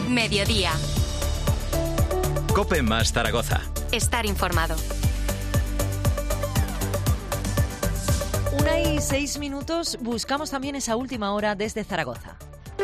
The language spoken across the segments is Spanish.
Mediodía. COPE más Zaragoza. Estar informado. 1:06, buscamos también esa última hora desde Zaragoza.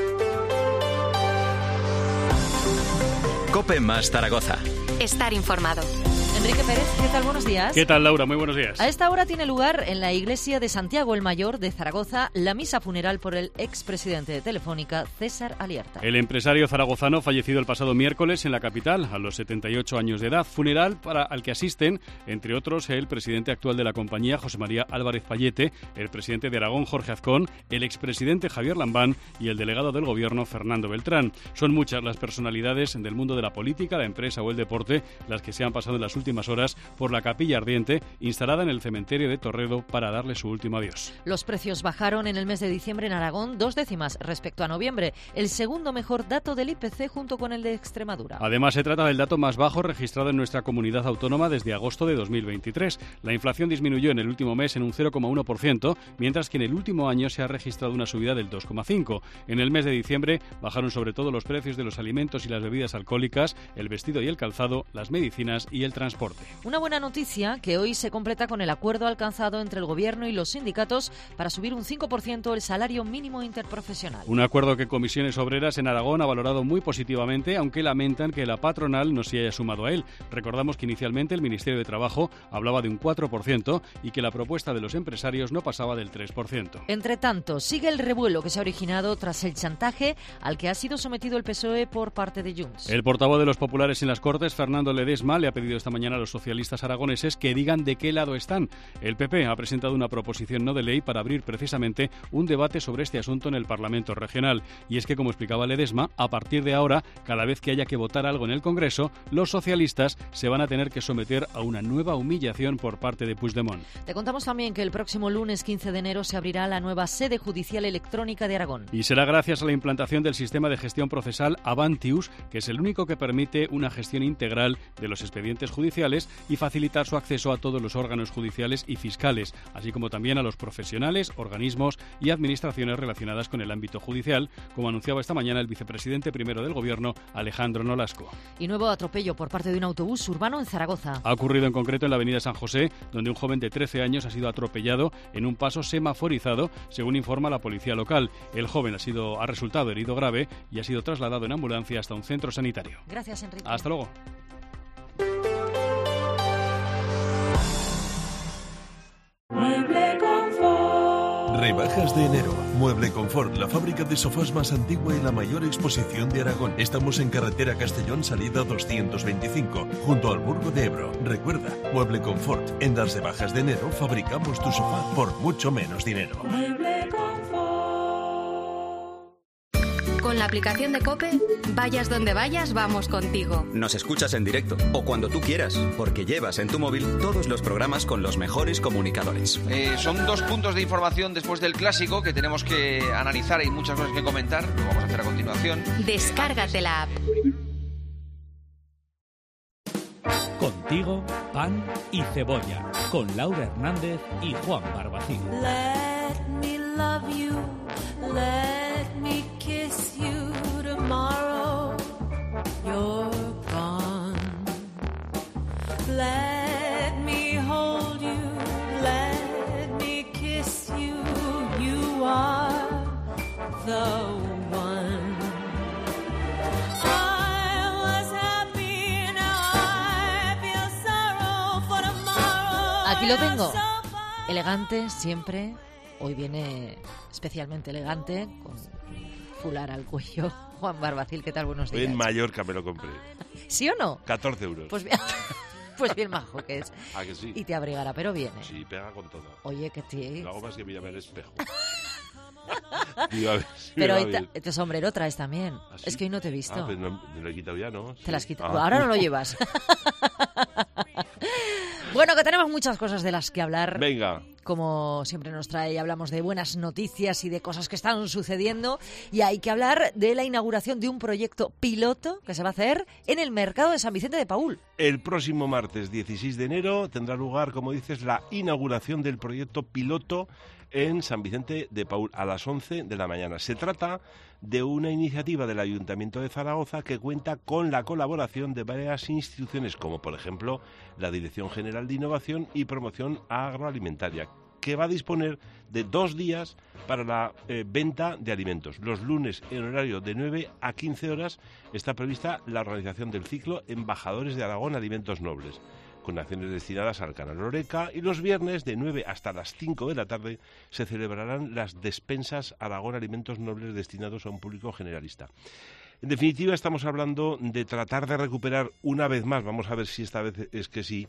COPE más Zaragoza. Estar informado. Enrique Pérez, ¿qué tal? Buenos días. ¿Qué tal, Laura? Muy buenos días. A esta hora tiene lugar en la iglesia de Santiago el Mayor de Zaragoza la misa funeral por el expresidente de Telefónica, César Alierta. El empresario zaragozano fallecido el pasado miércoles en la capital, a los 78 años de edad. Funeral al que asisten, entre otros, el presidente actual de la compañía, José María Álvarez Pallete, el presidente de Aragón, Jorge Azcón, el expresidente Javier Lambán y el delegado del gobierno, Fernando Beltrán. Son muchas las personalidades del mundo de la política, la empresa o el deporte las que se han pasado en las últimas horas por la capilla ardiente instalada en el cementerio de Torredo para darle su último adiós. Los precios bajaron en el mes de diciembre en Aragón 2 décimas respecto a noviembre, el segundo mejor dato del IPC junto con el de Extremadura. Además, se trata del dato más bajo registrado en nuestra comunidad autónoma desde agosto de 2023. La inflación disminuyó en el último mes en un 0,1%, mientras que en el último año se ha registrado una subida del 2,5%. En el mes de diciembre bajaron sobre todo los precios de los alimentos y las bebidas alcohólicas, el vestido y el calzado, las medicinas y el transporte. Una buena noticia que hoy se completa con el acuerdo alcanzado entre el Gobierno y los sindicatos para subir un 5% el salario mínimo interprofesional. Un acuerdo que Comisiones Obreras en Aragón ha valorado muy positivamente, aunque lamentan que la patronal no se haya sumado a él. Recordamos que inicialmente el Ministerio de Trabajo hablaba de un 4% y que la propuesta de los empresarios no pasaba del 3%. Entre tanto, sigue el revuelo que se ha originado tras el chantaje al que ha sido sometido el PSOE por parte de Junts. El portavoz de los populares en las Cortes, Fernando Ledesma, le ha pedido esta mañana a los socialistas aragoneses que digan de qué lado están. El PP ha presentado una proposición no de ley para abrir precisamente un debate sobre este asunto en el Parlamento regional. Y es que, como explicaba Ledesma, a partir de ahora, cada vez que haya que votar algo en el Congreso, los socialistas se van a tener que someter a una nueva humillación por parte de Puigdemont. Te contamos también que el próximo lunes 15 de enero se abrirá la nueva sede judicial electrónica de Aragón. Y será gracias a la implantación del sistema de gestión procesal Avantius, que es el único que permite una gestión integral de los expedientes judiciales y facilitar su acceso a todos los órganos judiciales y fiscales, así como también a los profesionales, organismos y administraciones relacionadas con el ámbito judicial, como anunciaba esta mañana el vicepresidente primero del Gobierno, Alejandro Nolasco. Y nuevo atropello por parte de un autobús urbano en Zaragoza. Ha ocurrido en concreto en la avenida San José, donde un joven de 13 años ha sido atropellado en un paso semaforizado, según informa la policía local. El joven ha resultado herido grave y ha sido trasladado en ambulancia hasta un centro sanitario. Gracias, Enrique. Hasta luego. Mueble Confort. Rebajas de enero. Mueble Confort, la fábrica de sofás más antigua y la mayor exposición de Aragón. Estamos en carretera Castellón, salida 225, junto al Burgo de Ebro. Recuerda, Mueble Confort. En las rebajas de enero fabricamos tu sofá por mucho menos dinero. Mueble Confort. Con la aplicación de COPE, vayas donde vayas, vamos contigo. Nos escuchas en directo o cuando tú quieras, porque llevas en tu móvil todos los programas con los mejores comunicadores. Son 2 puntos de información después del clásico que tenemos que analizar. Hay muchas cosas que comentar, lo vamos a hacer a continuación. Descárgate la app. Contigo, pan y cebolla, con Laura Hernández y Juan Barbacín. Let me love you, let me kiss you tomorrow. You're gone. Let me hold you, let me kiss you. You are the one. I was happy, now I feel sorrow for tomorrow. Aquí lo tengo. Elegante, siempre. Hoy viene especialmente elegante, con fular al cuello. Juan Barbacil, ¿qué tal? Buenos días. Hoy en Mallorca me lo compré. ¿Sí o no? 14 euros. Pues bien majo que es. ¿A que sí? Y te abrigará, pero viene. Sí, pega con todo. Oye, que te... Lo hago más que mirarme al espejo. Digo, a ver si pero me hoy va bien. este sombrero traes también. ¿Ah, sí? Es que hoy no te he visto. Ah, pues no, me lo he quitado ya, ¿no? Te las Sí. quitas. Ah. Ahora no lo llevas. Bueno, que tenemos muchas cosas de las que hablar. Venga. Como siempre nos trae, hablamos de buenas noticias y de cosas que están sucediendo. Y hay que hablar de la inauguración de un proyecto piloto que se va a hacer en el mercado de San Vicente de Paúl. El próximo martes 16 de enero tendrá lugar, como dices, la inauguración del proyecto piloto en San Vicente de Paúl a las 11 de la mañana. Se trata de una iniciativa del Ayuntamiento de Zaragoza que cuenta con la colaboración de varias instituciones, como por ejemplo la Dirección General de Innovación y Promoción Agroalimentaria, que va a disponer de 2 días para la venta de alimentos. Los lunes, en horario de 9 a 15 horas, está prevista la organización del ciclo Embajadores de Aragón Alimentos Nobles, con acciones destinadas al canal Oreca, y los viernes de 9 hasta las 5 de la tarde se celebrarán las despensas Aragón Alimentos Nobles destinados a un público generalista. En definitiva, estamos hablando de tratar de recuperar una vez más, vamos a ver si esta vez es que sí,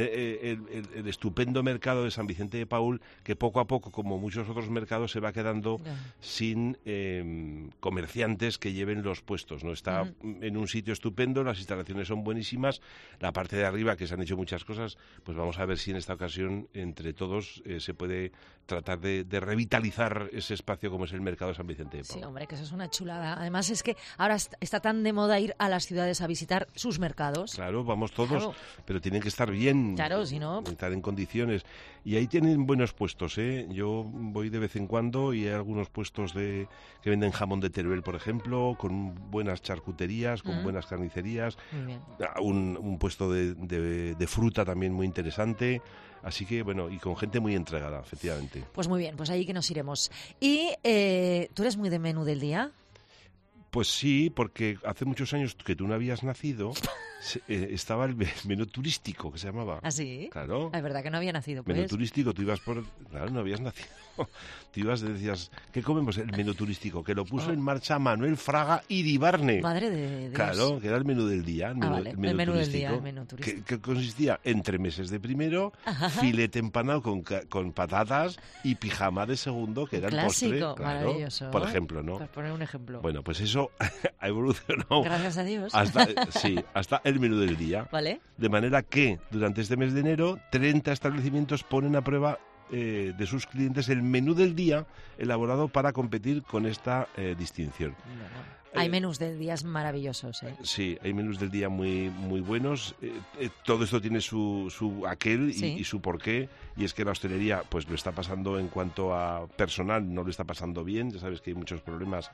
el estupendo mercado de San Vicente de Paúl, que poco a poco, como muchos otros mercados, se va quedando sin comerciantes que lleven los puestos, ¿no? Está en un sitio estupendo, las instalaciones son buenísimas, la parte de arriba, que se han hecho muchas cosas, pues vamos a ver si en esta ocasión, entre todos, se puede tratar de revitalizar ese espacio como es el mercado de San Vicente de Paúl. Sí, hombre, que eso es una chulada. Además es que ahora está tan de moda ir a las ciudades a visitar sus mercados. Claro, vamos todos, pero tienen que estar bien, claro, si no, estar en condiciones. Y ahí tienen buenos puestos, ¿eh? Yo voy de vez en cuando y hay algunos puestos que venden jamón de Teruel, por ejemplo, con buenas charcuterías, con buenas carnicerías. Muy bien. Un puesto de fruta también muy interesante. Así que, bueno, y con gente muy entregada, efectivamente. Pues muy bien, pues ahí que nos iremos. ¿Y tú eres muy de menú del día? Pues sí, porque hace muchos años que tú no habías nacido, estaba el menú turístico, que se llamaba. ¿Ah, sí? Claro. Es verdad que no había nacido, pues. Menú turístico, tú ibas por... Claro, no habías nacido. Tú ibas y decías, ¿qué comemos? El menú turístico, que lo puso en marcha Manuel Fraga Iribarne. Madre de Dios. Claro, que era el menú del día. El menú del día, el menú turístico. Que consistía en entremeses de primero, filete empanado con patatas y pijama de segundo, que era el postre. Clásico, claro, maravilloso. por ejemplo, ¿no? Por poner un ejemplo. Bueno, pues eso ha evolucionado. Gracias a Dios. Hasta el menú del día. Vale. De manera que durante este mes de enero 30 establecimientos ponen a prueba de sus clientes el menú del día elaborado para competir con esta distinción. Hay menús del día maravillosos, ¿eh? Sí, hay menús del día muy muy buenos. Todo esto tiene su aquel y su porqué, y es que la hostelería pues lo está pasando en cuanto a personal, no lo está pasando bien. Ya sabes que hay muchos problemas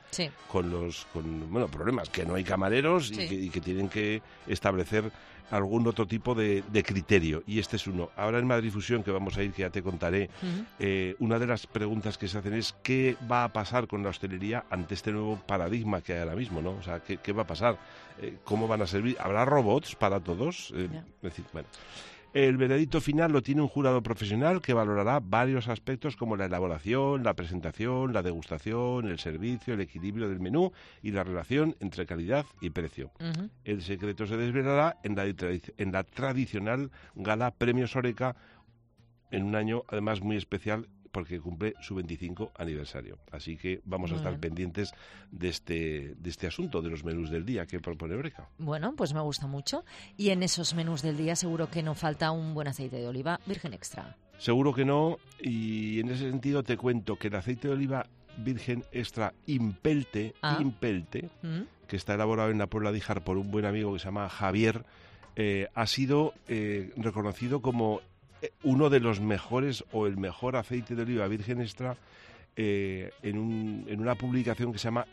problemas, que no hay camareros y que tienen que establecer algún otro tipo de criterio, y este es uno. Ahora en Madrid Fusión, que vamos a ir, que ya te contaré, una de las preguntas que se hacen es ¿qué va a pasar con la hostelería ante este nuevo paradigma que hay ahora mismo, ¿no? O sea, ¿qué va a pasar? ¿Cómo van a servir? ¿Habrá robots para todos? Es decir, bueno... El veredicto final lo tiene un jurado profesional que valorará varios aspectos como la elaboración, la presentación, la degustación, el servicio, el equilibrio del menú y la relación entre calidad y precio. El secreto se desvelará en la tradicional gala Premios Oreca, en un año además muy especial porque cumple su 25 aniversario. Así que vamos a estar pendientes de este asunto, de los menús del día que propone Oreca. Bueno, pues me gusta mucho. Y en esos menús del día seguro que no falta un buen aceite de oliva virgen extra. Seguro que no, y en ese sentido te cuento que el aceite de oliva virgen extra Impelte, que está elaborado en la Puebla de Híjar por un buen amigo que se llama Javier, ha sido reconocido como uno de los mejores o el mejor aceite de oliva virgen extra en una publicación que se llama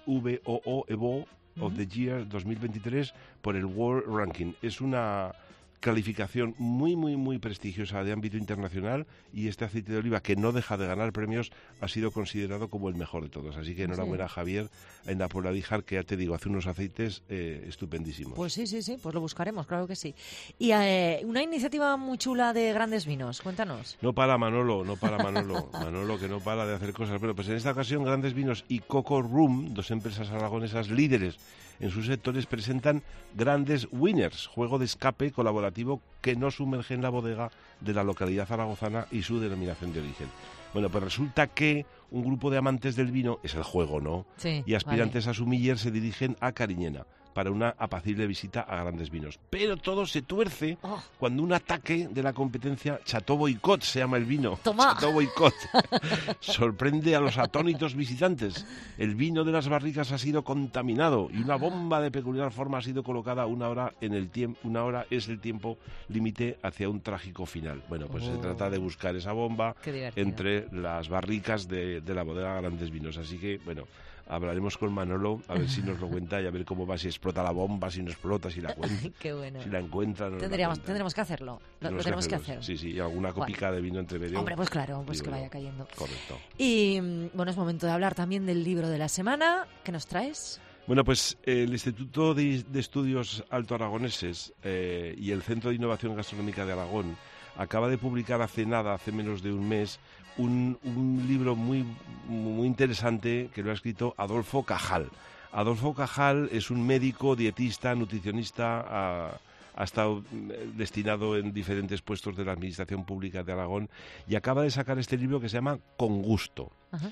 EVOO of the Year 2023 por el World Ranking. Es una calificación muy, muy, muy prestigiosa de ámbito internacional, y este aceite de oliva, que no deja de ganar premios, ha sido considerado como el mejor de todos. Así que enhorabuena, Javier, en la Puebla de Híjar, que ya te digo, hace unos aceites estupendísimos. Pues sí, pues lo buscaremos, claro que sí. Y una iniciativa muy chula de Grandes Vinos, cuéntanos. No para Manolo, Manolo que no para de hacer cosas. Bueno, pues en esta ocasión Grandes Vinos y Coco Room, dos empresas aragonesas líderes en sus sectores, presentan Grandes Winners, juego de escape colaborativo que no sumerge en la bodega de la localidad zaragozana y su denominación de origen. Bueno, pues resulta que un grupo de amantes del vino, es el juego, ¿no? Sí, y aspirantes a sumiller se dirigen a Cariñena, para una apacible visita a grandes vinos. Pero todo se tuerce cuando un ataque de la competencia, Chateau Boicot se llama el vino, Toma. Chateau Boicot, sorprende a los atónitos visitantes. El vino de las barricas ha sido contaminado y una bomba de peculiar forma ha sido colocada una hora es el tiempo límite hacia un trágico final. Bueno, pues se trata de buscar esa bomba entre las barricas de la bodega Grandes Vinos. Así que, bueno, hablaremos con Manolo a ver si nos lo cuenta y a ver cómo va, si explota la bomba, si no explota, si la cuenta, Qué bueno. si la encuentran. Tendremos que hacerlo. Lo tenemos que hacer. Sí, y alguna copica de vino entre medio. Hombre, pues claro, pues que vaya cayendo. Correcto. Y bueno, es momento de hablar también del libro de la semana. ¿Qué nos traes? Bueno, pues el Instituto de Estudios Alto Aragoneses y el Centro de Innovación Gastronómica de Aragón acaba de publicar hace menos de un mes, un libro muy interesante que lo ha escrito Adolfo Cajal. Adolfo Cajal es un médico, dietista, nutricionista, ha estado destinado en diferentes puestos de la Administración Pública de Aragón y acaba de sacar este libro que se llama Con Gusto. Ajá.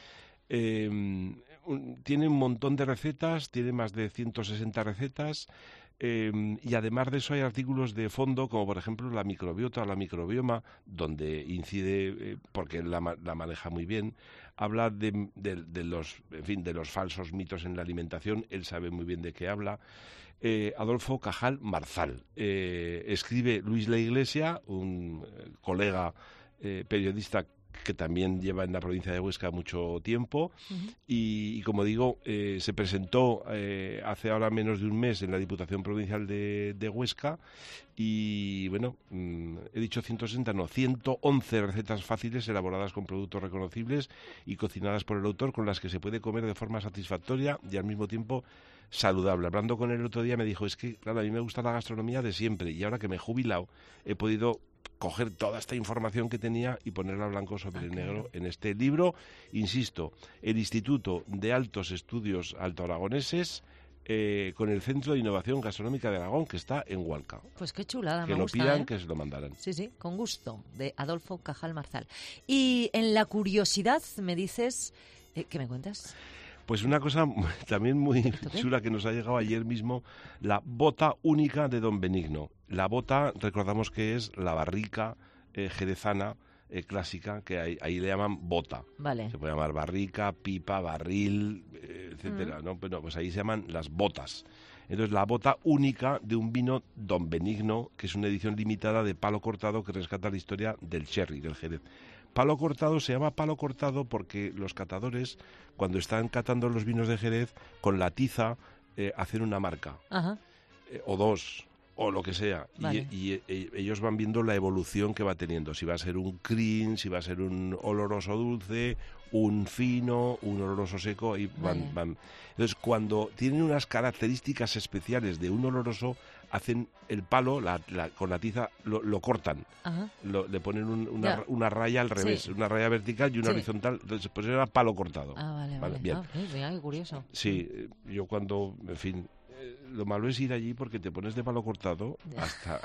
Tiene un montón de recetas, tiene más de 160 recetas y además de eso hay artículos de fondo como por ejemplo la microbiota o la microbioma, donde incide, porque él la maneja muy bien, habla de los falsos mitos en la alimentación, él sabe muy bien de qué habla. Adolfo Cajal Marzal. Escribe Luis La Iglesia, un colega periodista que también lleva en la provincia de Huesca mucho tiempo y como digo, se presentó hace ahora menos de un mes en la Diputación Provincial de Huesca y bueno, he dicho 111 recetas fáciles elaboradas con productos reconocibles y cocinadas por el autor con las que se puede comer de forma satisfactoria y al mismo tiempo saludable. Hablando con él el otro día me dijo, es que claro, a mí me gusta la gastronomía de siempre y ahora que me he jubilado he podido coger toda esta información que tenía y ponerla blanco sobre el negro en este libro. Insisto, el Instituto de Altos Estudios Alto Aragoneses con el Centro de Innovación Gastronómica de Aragón, que está en Hualca. Pues qué chulada, que me gusta. Que lo pidan, que se lo mandarán. Sí, con gusto, de Adolfo Cajal Marzal. Y en la curiosidad me dices, ¿qué me cuentas? Pues una cosa también muy chula que nos ha llegado ayer mismo, la bota única de Don Benigno. La bota, recordamos que es la barrica jerezana clásica, que ahí le llaman bota. Vale. Se puede llamar barrica, pipa, barril, etcétera, ¿no? Pero pues ahí se llaman las botas. Entonces, la bota única de un vino Don Benigno, que es una edición limitada de palo cortado que rescata la historia del sherry, del Jerez. Palo cortado se llama palo cortado porque los catadores, cuando están catando los vinos de Jerez, con la tiza hacen una marca. Ajá. O dos, o lo que sea. Vale. Y ellos van viendo la evolución que va teniendo. Si va a ser un crin, si va a ser un oloroso dulce, un fino, un oloroso seco, y van. Entonces, cuando tienen unas características especiales de un oloroso, hacen el palo, con la tiza, lo cortan. Le ponen una raya al revés, una raya vertical y una horizontal. Entonces, pues era palo cortado. Vale. Bien. Mira, qué curioso. Sí, yo cuando, en fin, lo malo es ir allí porque te pones de palo cortado hasta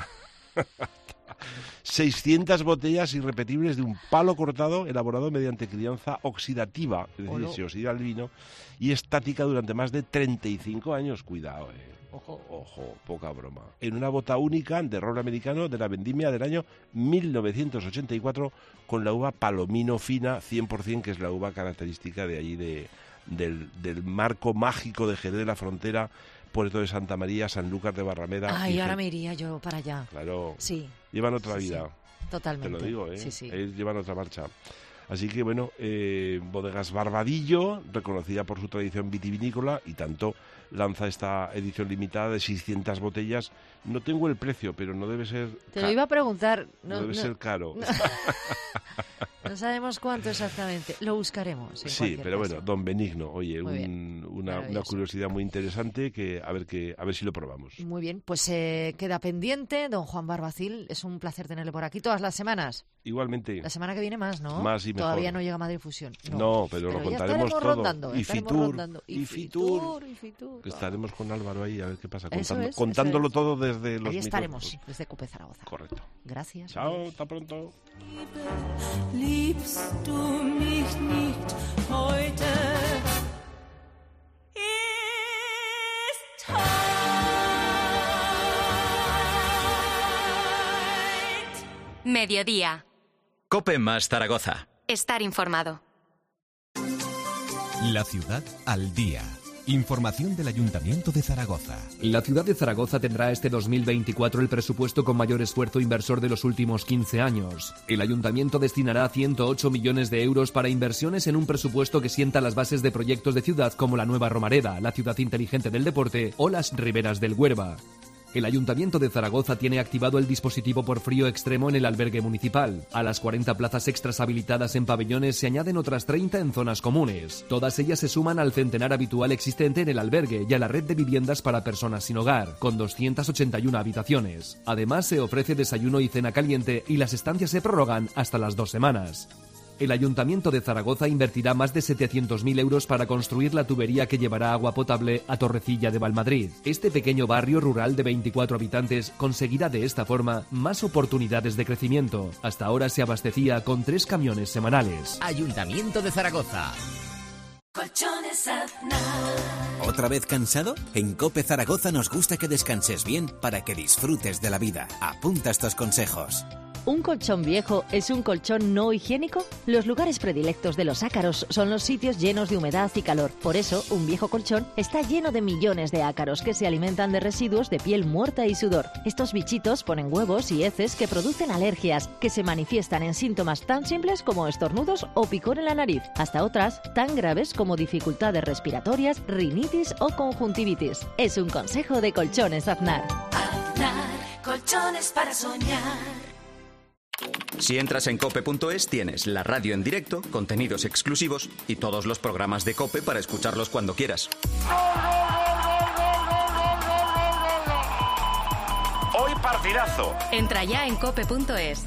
600 botellas irrepetibles de un palo cortado elaborado mediante crianza oxidativa, es decir, se oxida el vino, y estática durante más de 35 años. Cuidado, Ojo, poca broma. En una bota única de roble americano de la vendimia del año 1984 con la uva Palomino fina 100%, que es la uva característica de allí del marco mágico de Jerez de la Frontera, Puerto de Santa María, Sanlúcar de Barrameda. Ay, ahora me iría yo para allá. Claro. Sí. Llevan otra vida. Sí, totalmente. Te lo digo, Sí. Ellos llevan otra marcha. Así que, bueno, Bodegas Barbadillo, reconocida por su tradición vitivinícola, y tanto lanza esta edición limitada de 600 botellas. No tengo el precio, pero no debe ser... Te lo iba a preguntar. No debe ser caro. No sabemos cuánto exactamente. Lo buscaremos. Sí, pero bueno, Don Benigno, oye, una curiosidad muy interesante que a ver si lo probamos. Muy bien, pues queda pendiente. Don Juan Barbacil, es un placer tenerle por aquí todas las semanas. Igualmente. La semana que viene más, ¿no? Más y mejor. Todavía no llega Madrid Fusión. No, pero lo contaremos todo. Rondando, y Fitur. Que estaremos con Álvaro ahí a ver qué pasa. Contándolo todo desde los Ahí estaremos, desde Cope Zaragoza. Correcto. Gracias. Chao, hasta pronto. Liebst du mich nicht heute? Ist Tag. Mediodía. Cope más Zaragoza. Estar informado. La ciudad al día. Información del Ayuntamiento de Zaragoza. La ciudad de Zaragoza tendrá este 2024 el presupuesto con mayor esfuerzo inversor de los últimos 15 años. El Ayuntamiento destinará 108 millones de euros para inversiones en un presupuesto que sienta las bases de proyectos de ciudad como la Nueva Romareda, la Ciudad Inteligente del Deporte o las Riberas del Huerva. El Ayuntamiento de Zaragoza tiene activado el dispositivo por frío extremo en el albergue municipal. A las 40 plazas extras habilitadas en pabellones se añaden otras 30 en zonas comunes. Todas ellas se suman al centenar habitual existente en el albergue y a la red de viviendas para personas sin hogar, con 281 habitaciones. Además, se ofrece desayuno y cena caliente y las estancias se prorrogan hasta las 2 semanas. El Ayuntamiento de Zaragoza invertirá más de 700.000 euros para construir la tubería que llevará agua potable a Torrecilla de Valmadrid. Este pequeño barrio rural de 24 habitantes conseguirá de esta forma más oportunidades de crecimiento. Hasta ahora se abastecía con 3 camiones semanales. Ayuntamiento de Zaragoza. Colchones Aznar. ¿Otra vez cansado? En COPE Zaragoza nos gusta que descanses bien para que disfrutes de la vida. Apunta estos consejos. ¿Un colchón viejo es un colchón no higiénico? Los lugares predilectos de los ácaros son los sitios llenos de humedad y calor. Por eso, un viejo colchón está lleno de millones de ácaros que se alimentan de residuos de piel muerta y sudor. Estos bichitos ponen huevos y heces que producen alergias, que se manifiestan en síntomas tan simples como estornudos o picor en la nariz, hasta otras tan graves como dificultades respiratorias, rinitis o conjuntivitis. Es un consejo de Colchones Aznar. Aznar, colchones para soñar. Si entras en cope.es tienes la radio en directo, contenidos exclusivos y todos los programas de Cope para escucharlos cuando quieras. Hoy partidazo. Entra ya en cope.es.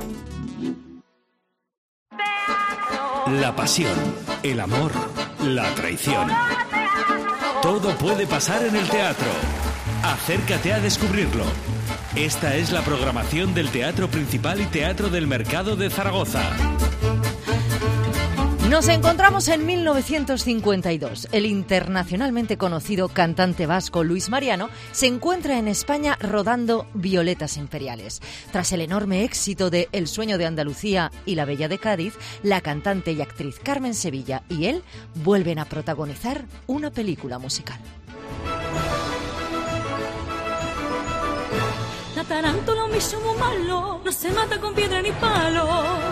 La pasión, el amor, la traición. Todo puede pasar en el teatro. Acércate a descubrirlo. Esta es la programación del Teatro Principal y Teatro del Mercado de Zaragoza. Nos encontramos en 1952. El internacionalmente conocido cantante vasco Luis Mariano se encuentra en España rodando Violetas Imperiales. Tras el enorme éxito de El sueño de Andalucía y La bella de Cádiz, la cantante y actriz Carmen Sevilla y él vuelven a protagonizar una película musical. La tarántula un bicho muy malo, no se mata con piedra ni palo.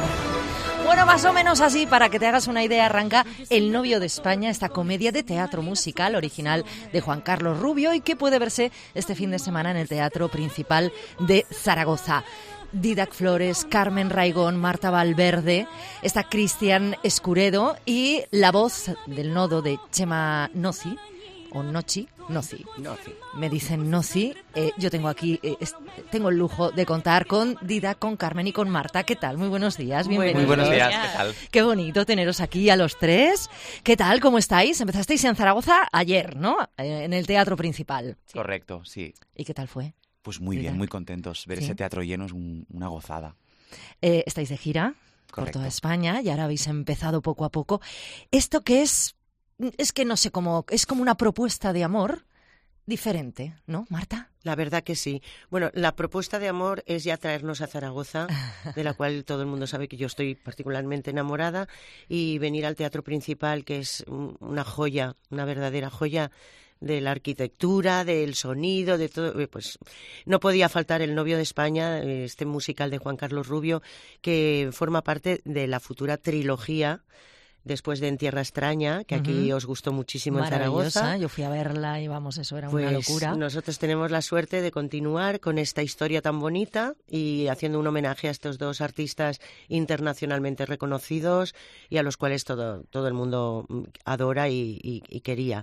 Bueno, más o menos así, para que te hagas una idea, arranca El novio de España, esta comedia de teatro musical original de Juan Carlos Rubio y que puede verse este fin de semana en el Teatro Principal de Zaragoza. Didac Flores, Carmen Raigón, Marta Valverde, está Cristian Escuredo y la voz del nodo de Chema Noci, o Nochi, Noci. Me dicen Noci. Yo tengo aquí, tengo el lujo de contar con Didac, con Carmen y con Marta. ¿Qué tal? Muy buenos días, bienvenidos. Muy buenos días, ¿qué tal? Qué bonito teneros aquí a los tres. ¿Qué tal? ¿Cómo estáis? Empezasteis en Zaragoza ayer, ¿no? En el Teatro Principal. Correcto, sí. ¿Y qué tal fue? Pues muy bien, muy contentos. Ver ¿Sí? ese teatro lleno es una gozada. Estáis de gira por toda España y ahora habéis empezado poco a poco. ¿Esto qué es? Es que no sé cómo, es como una propuesta de amor diferente, ¿no, Marta? La verdad que sí. Bueno, la propuesta de amor es ya traernos a Zaragoza, de la cual todo el mundo sabe que yo estoy particularmente enamorada, y venir al Teatro Principal, que es una joya, una verdadera joya de la arquitectura, del sonido, de todo. Pues no podía faltar El novio de España, este musical de Juan Carlos Rubio, que forma parte de la futura trilogía después de En tierra extraña, que aquí os gustó muchísimo en Zaragoza. Yo fui a verla y vamos, eso era pues una locura. Nosotros tenemos la suerte de continuar con esta historia tan bonita y haciendo un homenaje a estos dos artistas internacionalmente reconocidos y a los cuales todo el mundo adora y quería.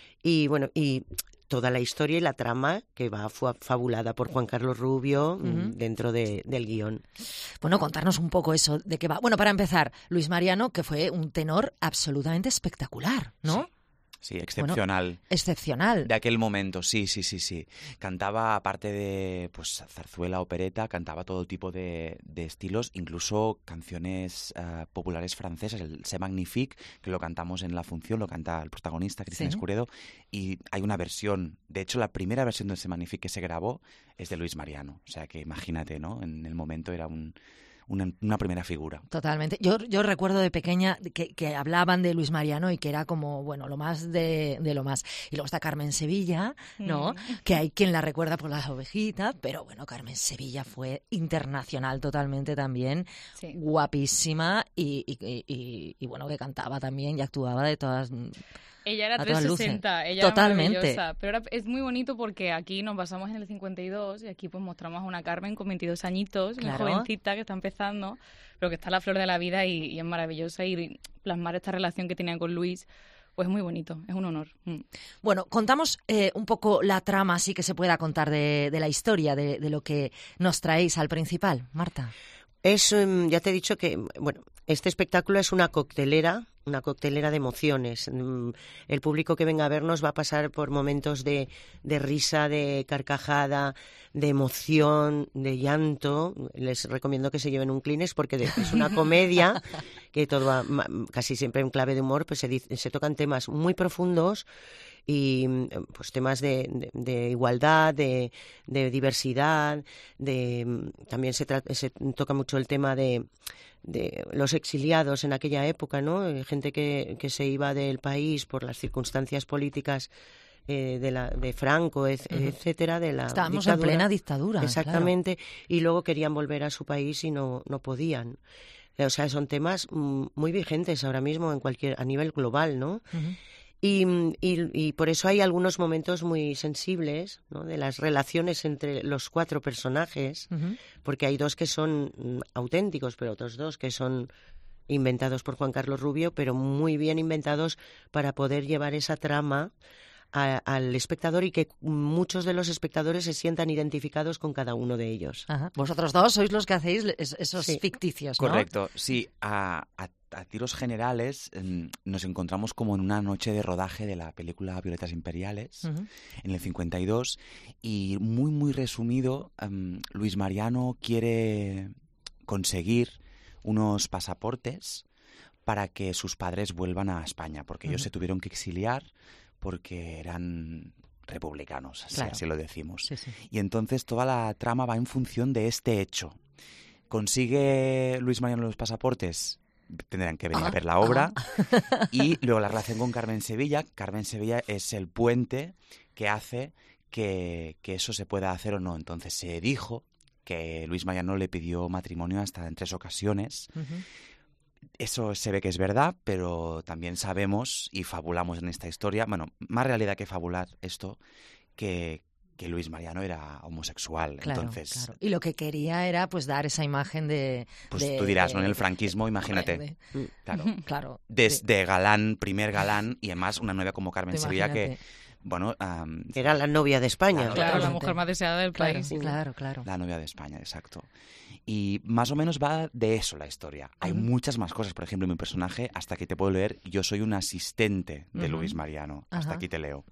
Y bueno, y toda la historia y la trama que fue fabulada por Juan Carlos Rubio dentro del guión. Bueno, contarnos un poco eso de qué va. Bueno, para empezar, Luis Mariano, que fue un tenor absolutamente espectacular, ¿no? Sí, excepcional. Bueno, excepcional. De aquel momento, sí. Cantaba, aparte de pues zarzuela, opereta, cantaba todo tipo de estilos, incluso canciones populares francesas, el C'est Magnifique, que lo cantamos en la función, lo canta el protagonista, Cristian Escuredo, y hay una versión, de hecho la primera versión de C'est Magnifique que se grabó es de Luis Mariano, o sea que imagínate, ¿no? En el momento era un una primera figura. Totalmente. Yo recuerdo de pequeña que hablaban de Luis Mariano y que era como, bueno, lo más de lo más. Y luego está Carmen Sevilla, ¿no? Que hay quien la recuerda por Las Ovejitas, pero bueno, Carmen Sevilla fue internacional totalmente también, guapísima y bueno, que cantaba también y actuaba de todas... Ella era a todas 360, luces. ella era Totalmente. maravillosa. Pero es muy bonito porque aquí nos basamos en el 52 y aquí pues mostramos a una Carmen con 22 añitos, Claro. muy jovencita que está empezando, pero que está a la flor de la vida y es maravillosa. Y plasmar esta relación que tenía con Luis, pues muy bonito, es un honor. Bueno, contamos un poco la trama, así que se pueda contar de la historia, de lo que nos traéis al principal, Marta. Ya te he dicho que, bueno, este espectáculo es una coctelera de emociones. El público que venga a vernos va a pasar por momentos de risa, de carcajada, de emoción, de llanto. Les recomiendo que se lleven un Kleenex porque es una comedia que todo va casi siempre en clave de humor, pues se tocan temas muy profundos y pues temas de igualdad, de diversidad, también se toca mucho el tema de los exiliados en aquella época, ¿no? Gente que se iba del país por las circunstancias políticas de Franco, etcétera, de la Estábamos dictadura. en plena dictadura. Exactamente, y luego querían volver a su país y no podían. O sea, son temas muy vigentes ahora mismo a nivel global, ¿no? Uh-huh. Y por eso hay algunos momentos muy sensibles, ¿no? De las relaciones entre los 4 personajes, Uh-huh. porque hay 2 que son auténticos, pero otros 2 que son inventados por Juan Carlos Rubio, pero muy bien inventados para poder llevar esa trama al espectador y que muchos de los espectadores se sientan identificados con cada uno de ellos. Ajá. Vosotros 2 sois los que hacéis esos ficticios, ¿no? Correcto, sí. A tiros generales nos encontramos como en una noche de rodaje de la película Violetas Imperiales, Uh-huh. en el 52, y muy, muy resumido, Luis Mariano quiere conseguir unos pasaportes para que sus padres vuelvan a España, porque ellos Uh-huh. se tuvieron que exiliar porque eran republicanos, Claro. así lo decimos. Sí, sí. Y entonces toda la trama va en función de este hecho. ¿Consigue Luis Mariano los pasaportes? Tendrán que venir a ver la obra. Y luego la relación con Carmen Sevilla. Carmen Sevilla es el puente que hace que eso se pueda hacer o no. Entonces se dijo que Luis Mariano le pidió matrimonio hasta en 3 ocasiones. Uh-huh. Eso se ve que es verdad, pero también sabemos y fabulamos en esta historia, bueno, más realidad que fabular esto, que Luis Mariano era homosexual. Claro, Entonces, claro. Y lo que quería era pues dar esa imagen de... pues tú dirás, ¿no? En el franquismo, imagínate. Claro. Claro. Desde galán, primer galán, y además una novia como Carmen Sevilla que... Bueno, era la novia de España. Claro, la mujer más deseada del país. Claro. La novia de España, exacto. Y más o menos va de eso la historia. Hay muchas más cosas. Por ejemplo, mi personaje, hasta aquí te puedo leer, yo soy un asistente de Luis Mariano. Hasta aquí te leo.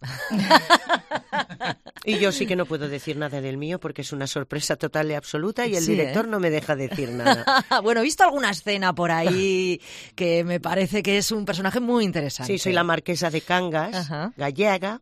Y yo sí que no puedo decir nada del mío porque es una sorpresa total y absoluta y el director no me deja decir nada. Bueno, he visto alguna escena por ahí que me parece que es un personaje muy interesante. Sí, soy la marquesa de Cangas, Ajá. gallega.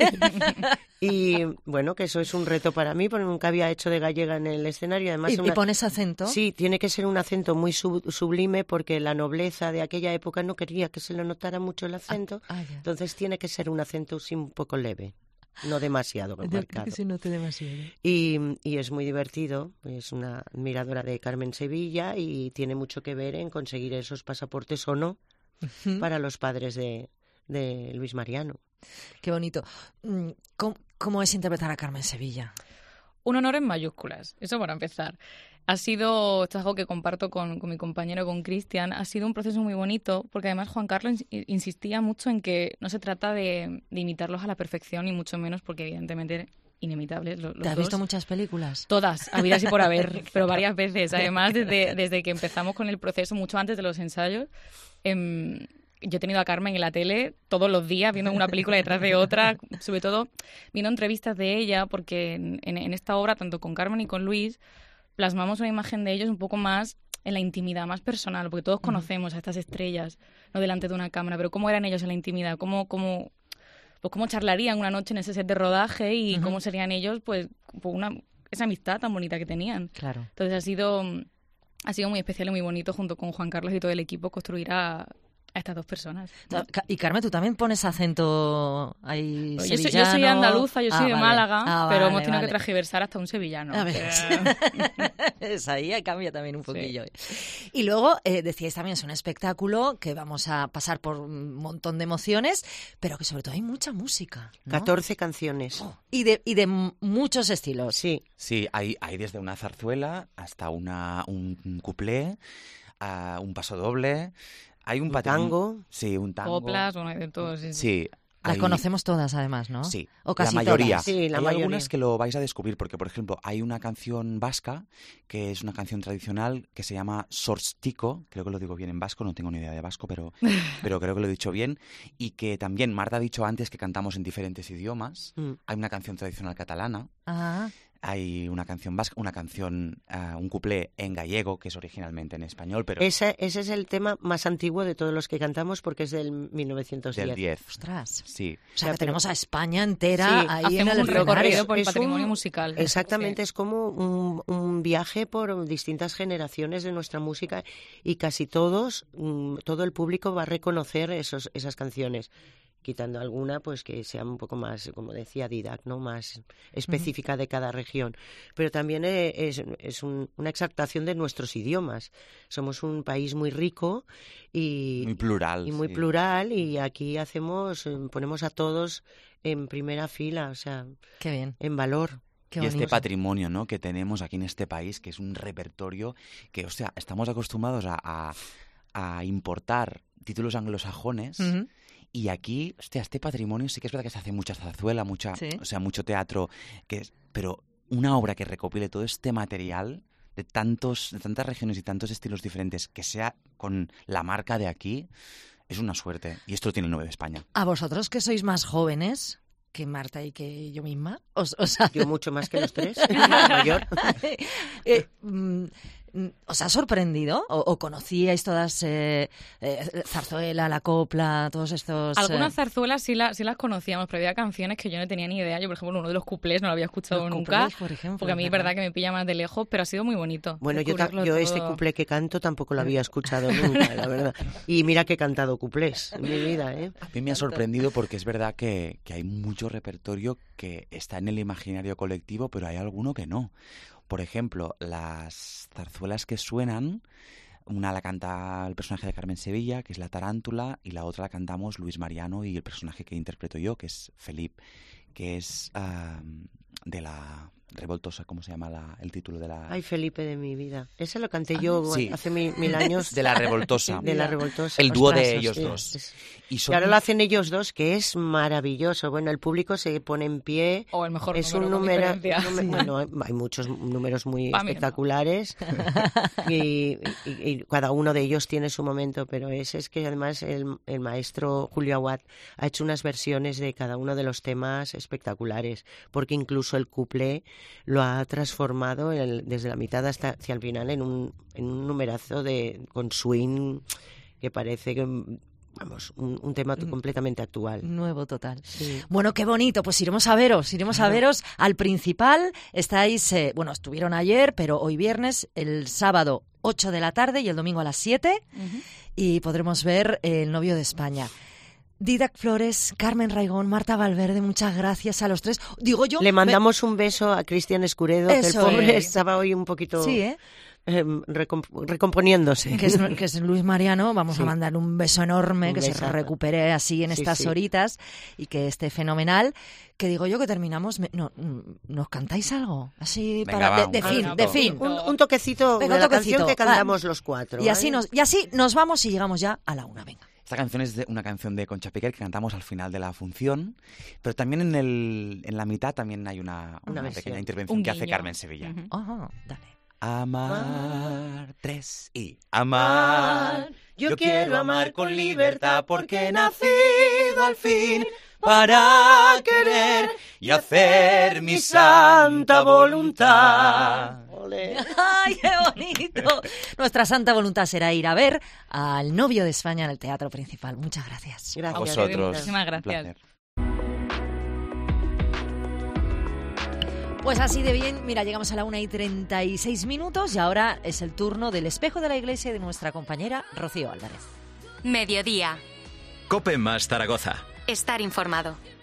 Y bueno, que eso es un reto para mí porque nunca había hecho de gallega en el escenario. Además, ¿Y pones acento? Sí, tiene que ser un acento muy sublime porque la nobleza de aquella época no quería que se le notara mucho el acento. Ya. Entonces tiene que ser un acento sí, un poco leve. No demasiado marcado. Que se note demasiado. Y es muy divertido, es una admiradora de Carmen Sevilla y tiene mucho que ver en conseguir esos pasaportes o no para los padres de Luis Mariano. Qué bonito. ¿Cómo es interpretar a Carmen Sevilla? Un honor en mayúsculas, eso para empezar. Esto es algo que comparto con mi compañero, con Cristian, ha sido un proceso muy bonito, porque además Juan Carlos insistía mucho en que no se trata de imitarlos a la perfección, ni mucho menos, porque evidentemente inimitables los ¿Te has dos. visto muchas películas? Todas, habidas y por haber, pero varias veces. Además, desde que empezamos con el proceso, mucho antes de los ensayos, yo he tenido a Carmen en la tele todos los días viendo una película detrás de otra, sobre todo viendo entrevistas de ella, porque en esta obra, tanto con Carmen y con Luis, plasmamos una imagen de ellos un poco más en la intimidad, más personal, porque todos conocemos a estas estrellas, no delante de una cámara, pero cómo eran ellos en la intimidad, cómo charlarían una noche en ese set de rodaje y cómo serían ellos, pues esa amistad tan bonita que tenían. Claro. Entonces ha sido ha sido muy especial y muy bonito junto con Juan Carlos y todo el equipo construir a estas dos personas. Y Carmen, tú también pones acento ahí sevillano. Yo soy andaluza, yo soy de Málaga, pero hemos tenido vale. que transgiversar hasta un sevillano. A ver, es ahí cambia también un poquillo. Sí. Y luego decíais también, es un espectáculo que vamos a pasar por un montón de emociones, pero que sobre todo hay mucha música, ¿no? 14 canciones. Y de muchos estilos. Sí. Sí, hay desde una zarzuela hasta un cuplé, un pasodoble. Hay un tango. Sí, un tango. Coplas, bueno, hay de todo. Sí. Las conocemos todas, además, ¿no? Sí, o casi la mayoría. todas. Sí, la hay mayoría. algunas que lo vais a descubrir, porque, por ejemplo, hay una canción vasca, que es una canción tradicional, que se llama Sorstiko, creo que lo digo bien en vasco, no tengo ni idea de vasco, pero creo que lo he dicho bien, y que también Marta ha dicho antes que cantamos en diferentes idiomas. Hay una canción tradicional catalana. Hay una canción vasca, un cuplé en gallego, que es originalmente en español, pero... Ese es el tema más antiguo de todos los que cantamos, porque es del 1910. Del 10. Ostras. Sí. O sea, que tenemos a España entera ahí en el un recorrido escenario. por el patrimonio musical. Exactamente, es como un viaje por distintas generaciones de nuestra música y casi todo el público va a reconocer esas canciones, quitando alguna pues que sea un poco más, como decía Didac, ¿no? Más específica de cada región. Pero también es una exaltación de nuestros idiomas. Somos un país muy rico y muy plural. Y muy plural, y aquí ponemos a todos en primera fila, o sea, qué bien. En valor. Y este patrimonio, ¿no?, que tenemos aquí en este país, que es un repertorio que, o sea, estamos acostumbrados a importar títulos anglosajones. Y aquí, hostia, este patrimonio sí que es verdad que se hace mucha zarzuela, o sea, mucho teatro, pero una obra que recopile todo este material de tantas regiones y tantos estilos diferentes, que sea con la marca de aquí, es una suerte. Y esto lo tiene el 9 de España. A vosotros que sois más jóvenes que Marta y que yo misma, yo mucho más que los tres, mayor. ¿Os ha sorprendido? ¿O conocíais todas zarzuela, la copla, todos estos...? Algunas zarzuelas sí las conocíamos, pero había canciones que yo no tenía ni idea. Yo, por ejemplo, uno de los cuplés no lo había escuchado nunca, por ejemplo, porque a mí es verdad que me pilla más de lejos, pero ha sido muy bonito. Bueno, yo este cuplé que canto tampoco lo había escuchado nunca, la verdad. Y mira que he cantado cuplés en mi vida, ¿eh? A mí me ha sorprendido porque es verdad que hay mucho repertorio que está en el imaginario colectivo, pero hay alguno que no. Por ejemplo, las zarzuelas que suenan, una la canta el personaje de Carmen Sevilla, que es la tarántula, y la otra la cantamos Luis Mariano y el personaje que interpreto yo, que es Felipe, que es de la Revoltosa, ¿cómo se llama el título de la...? Ay, Felipe de mi vida. Ese lo canté yo hace 1000 años. De la Revoltosa. De la Revoltosa. El dúo de ellos dos. Y ahora lo hacen ellos dos, que es maravilloso. Bueno, el público se pone en pie. O el mejor es número, un número. Bueno, hay muchos números muy espectaculares. Y cada uno de ellos tiene su momento, pero ese es que además el maestro Julio Aguad ha hecho unas versiones de cada uno de los temas espectaculares, porque incluso el cuplé lo ha transformado desde la mitad hasta hacia el final en un numerazo con swing que parece que... Vamos, un tema completamente actual. Nuevo total. Sí. Bueno, qué bonito. Pues iremos a veros al Principal. Estáis, estuvieron ayer, pero hoy viernes, el sábado 8 de la tarde y el domingo a las 7. Y podremos ver El novio de España. Didac Flores, Carmen Raigón, Marta Valverde, muchas gracias a los tres. Digo yo... Le mandamos un beso a Cristian Escuredo, que el pobre estaba hoy un poquito... Sí, recomponiéndose. Que es Luis Mariano, vamos a mandar un beso enorme, que se recupere así en estas horitas y que esté fenomenal. Que digo yo que terminamos... ¿Nos cantáis algo? Así venga, de fin. Un toquecito de la canción que cantamos los cuatro. Y así nos vamos y llegamos ya a la 1, venga. Esta canción es una canción de Concha Piquer que cantamos al final de la función, pero también en la mitad también hay una pequeña intervención que hace Carmen Sevilla. Dale. Amar, 3 y amar. Yo quiero amar con libertad porque he nacido al fin para querer y hacer mi santa voluntad. ¡Ay, qué bonito! Nuestra santa voluntad será ir a ver al novio de España en el Teatro Principal. Muchas gracias. Gracias. A vosotros. Muchísimas gracias. Pues así de bien, mira, llegamos a la 1:36 y ahora es el turno del espejo de la iglesia de nuestra compañera Rocío Álvarez. Mediodía. Cope más Zaragoza. Estar informado.